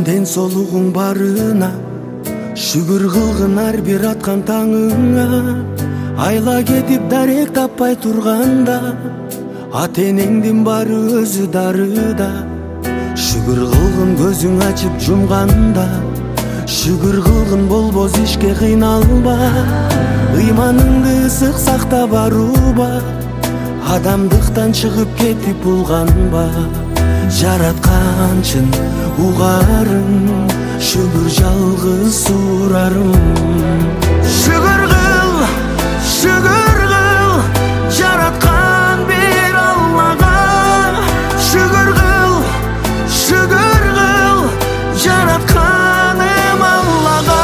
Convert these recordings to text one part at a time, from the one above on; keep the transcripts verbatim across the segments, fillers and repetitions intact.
жан ден соолугуң барына, шүгүр кылгын ар бир аткан таңыңа. Айла кетип дарек таппай турганда, ата энеңдин баары өзү дарыда. Шүгүр кылгын көзүң ачып жумганда, шүгүр кылгын болбос ишке кыйналба. Ыйманыңды ысык сакта баруба, адамдыктан чыгып кетип булганба. Жаратканчын угарым, шүгүр жалгыз сурарым. Шүгүр кыл, шүгүр кыл, жараткан бир Аллага. Шүгүр кыл, шүгүр кыл, жаратканым Аллага.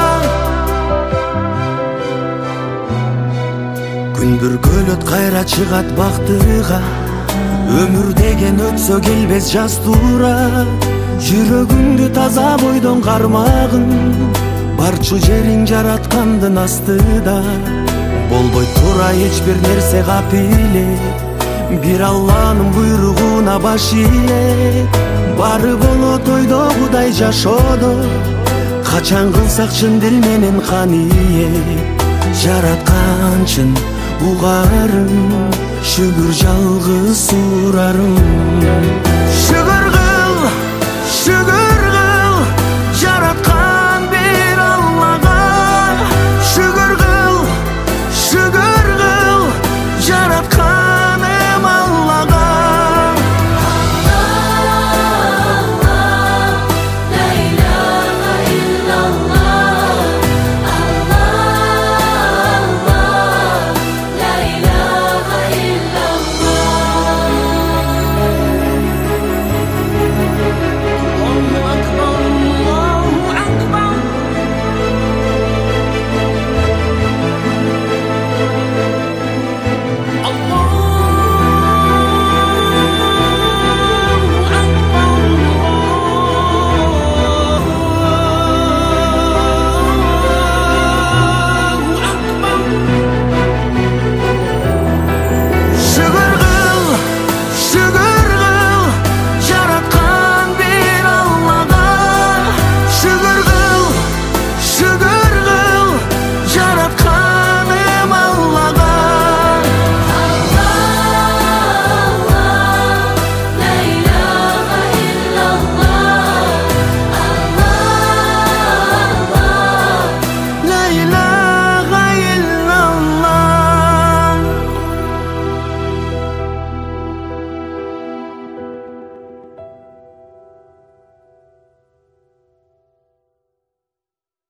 Күн бүркөлөт кайра чыгат бактыга, өмүр деген өтсө келбес жаз туура. Жүрөгүңдү таза бойдон кармагын, барчу жериң жараткандын астыда. Болбой тура эч бир нерсе капиле, бир Алланын буйругуна баш ийе. Баары болот ойдогудай жашоодо, качан кылсак чын дил менен кание. Жаратканчын угарым, шүгүр жалгыз сурарым.